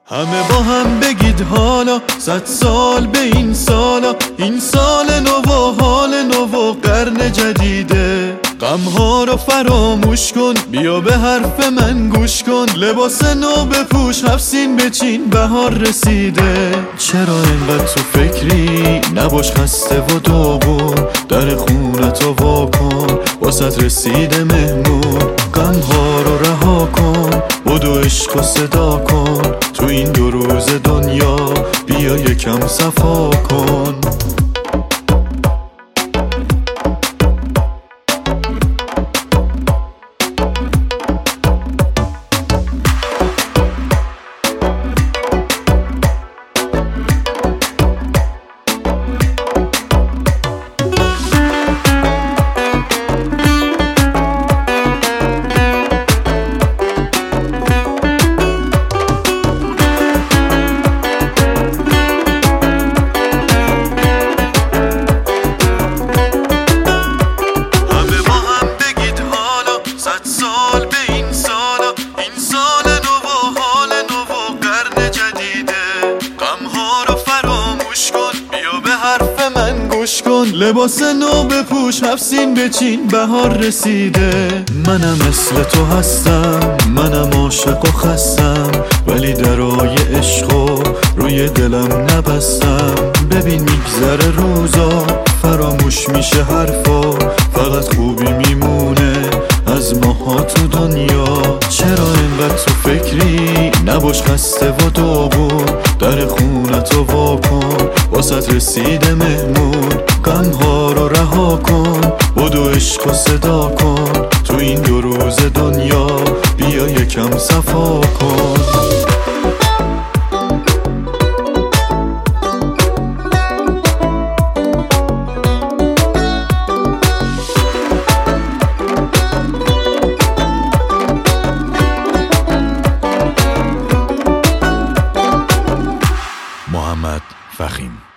همه با هم بگید حالا 100 سال به این سالا، این سال نو و حال نو و قرن جدیده. غمها رو فراموش کن، بیا به حرف من گوش کن، لباس نو بپوش، 7 سین بچین، بهار رسیده. چرا اینقدر تو فکری؟ نباش خسته و داغون، در خونتو وا کن، واسه رسیده مهمون. غمها رو رها کن، بدو عشق و صدا کن، تو این 2 روز دنیا بیا یکم صفا کن. لباس نو بپوش، 7 سین بچین، بهار رسیده. منم مثل تو هستم، منم عاشق و خستم، ولی درای عشقو روی دلم نبستم. ببین میگذره روزا، فراموش میشه حرفا، فقط خوبی میمونه از ماها تو دنیا. چرا اینقدر تو فکری؟ نباش خسته و داغون، در خونتو وا کن، واسه رسیده مهمون. غمها رو رها کن، بدو عشق و صدا کن، تو این 2 روز دنیا بیا یکم صفا کن. محمد فخیم.